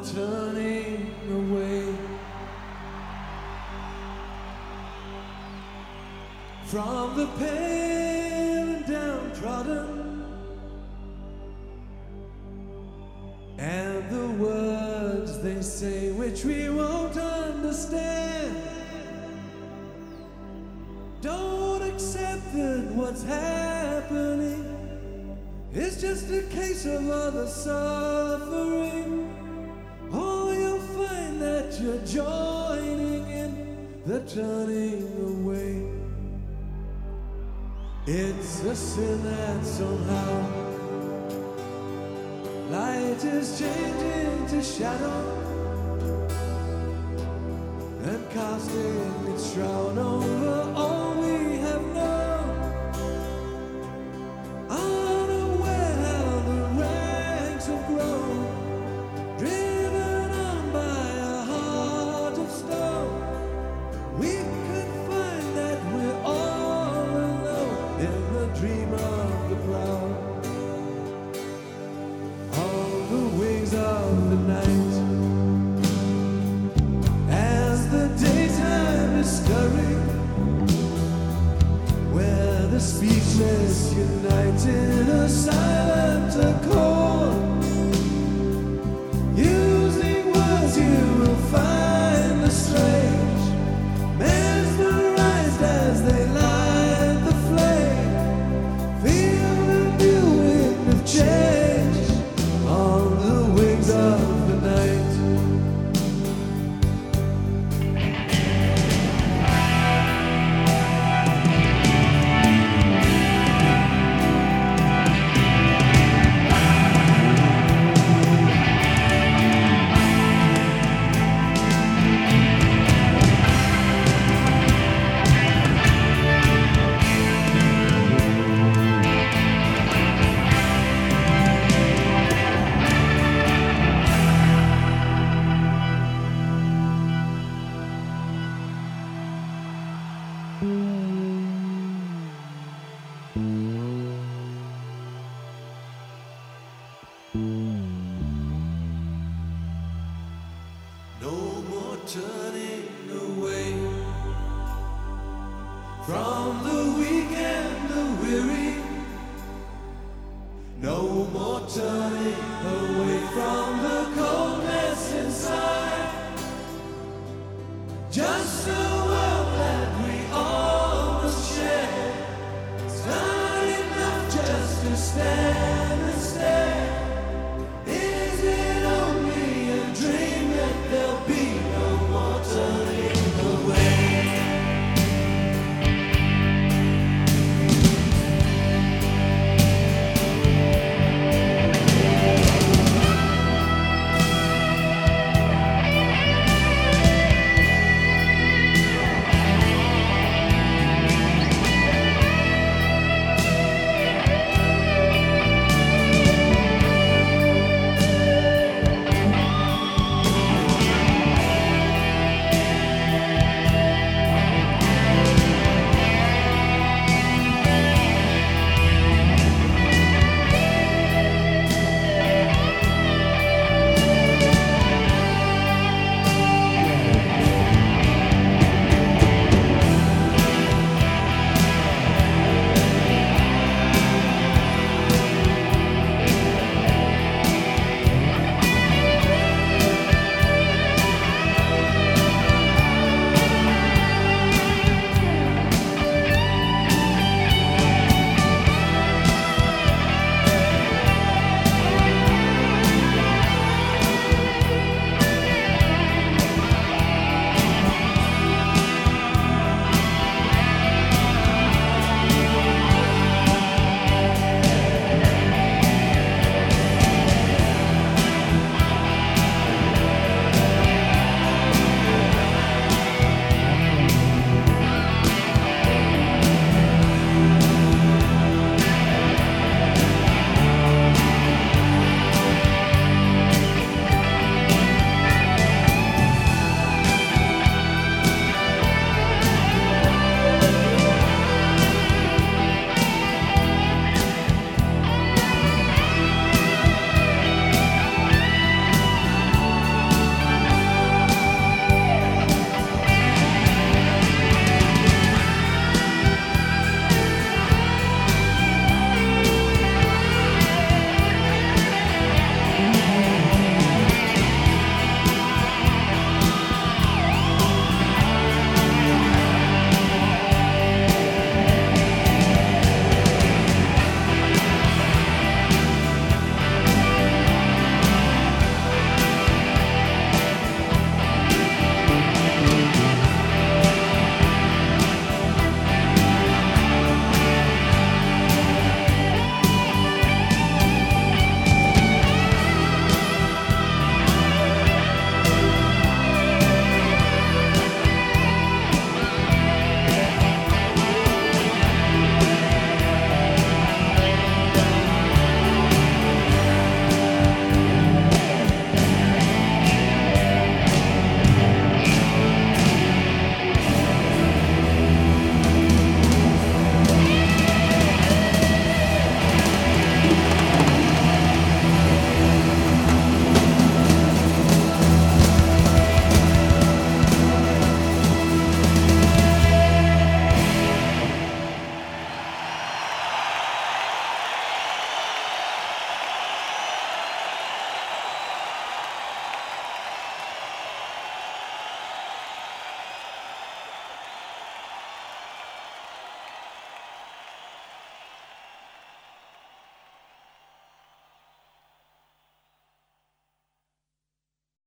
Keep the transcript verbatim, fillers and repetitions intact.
turning away from the pale and downtrodden, and the words they say which we won't understand. Don't accept that what's happening is just a case of other suffering. Oh, you'll find that you're joining in the turning away. It's a sin that somehow light is changing to shadow and casting its shroud over all we have known. Unaware how the ranks have grown, driven on by a heart of stone. We could find that we're all alone in the dream of the cloud. On the wings of the night, as the daytime is stirring, where the speechless unite in a silent accord, using words you will find the strange, mesmerized as they light the flame. Feel the new wind of change on the wings of the night. No more turning away from the weak and the weary. No more turning away from the coldness inside. Just